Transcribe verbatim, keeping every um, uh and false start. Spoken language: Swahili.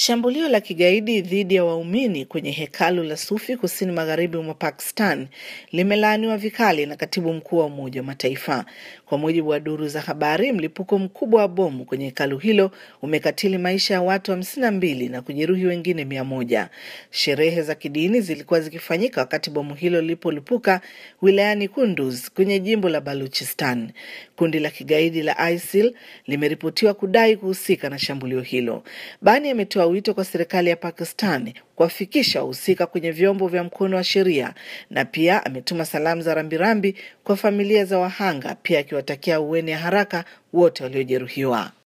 Shambulio la kigaidi dhidi ya waumini kwenye hekalu la Sufi kusini magharibi mwa Pakistan limelaaniwa vikali na katibu mkuu wa Umoja wa Mataifa. Kwa mujibu wa duru za habari, mlipuko mkubwa wa bomu kwenye hekalu hilo umekatili maisha ya watu hamsini na mbili na kujeruhi wengine mia moja. Sherehe za kidini zilikuwa zikifanyika wakati bomu hilo lilipolipuka wilayani Kunduz kwenye jimbo la Baluchistan. Kundi la kigaidi la I S I L limeripotiwa kudai kuhusika na shambulio hilo. Bani ametoa wito kwa serikali ya Pakistan kuwafikisha wahusika kwenye vyombo vya mkono wa sheria, na pia ametuma salamu za rambirambi kwa familia za wahanga, pia akiwatakia uweni haraka wote waliojeruhiwa.